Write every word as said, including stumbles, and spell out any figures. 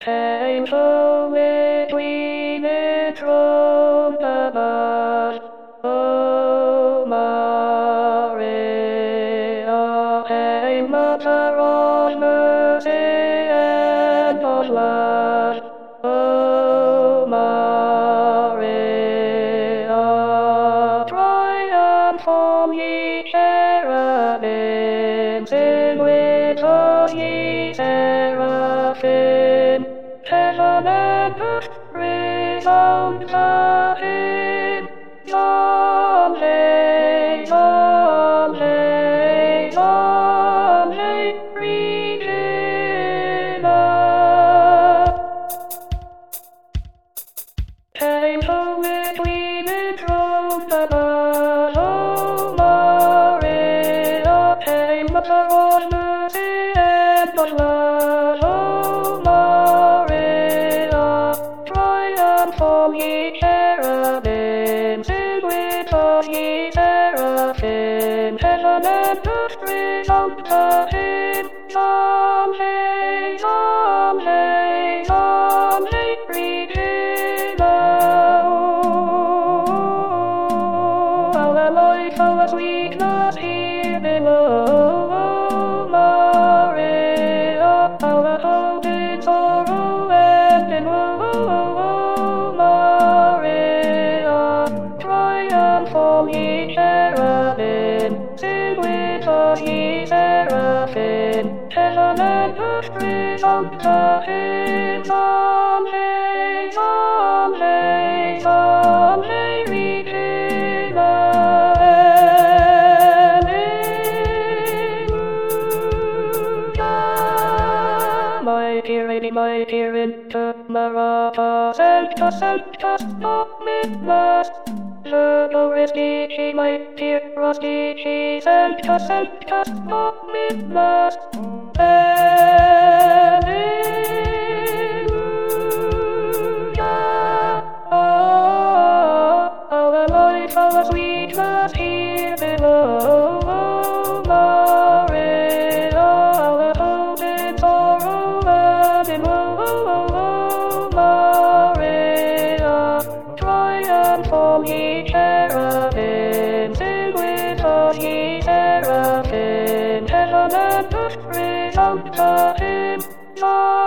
Painful between the throne above. Oh, Maria, a mother of mercy and of love. Oh, Maria, triumph from ye cherubim, sing with us ye seraphim. Heaven and earth resound to him. Someday, someday, someday, Redeemer. Painful between the throne above, oh Maria, a mother of mercy and of love, oh Maria, triumph from ye cherubim, sing with us ye seraphim, heaven and earth resound to him. Someday, someday, someday, Redeemer. Oh, how the life of the sweetness here below, oh Maria, how the hope in sorrow and in woe, oh Maria, triumph from ye cherubim, sing with us ye seraphim, heaven and earth resound to him. Someday, someday, someday, Redeemer. Alleluia. Mighty reigning, mighty winter, Maranatha, Sanctus, Sanctus, Dominus. Glorious Dei, mighty Dei, Sanctus, Sanctus, Dominus. Alleluia. Oh, how the life of the sweetness here below, oh Maria, how the hope in sorrow and in woe, oh Maria, triumph from ye cherubim, sing with us ye seraphim, heaven and earth resound to him.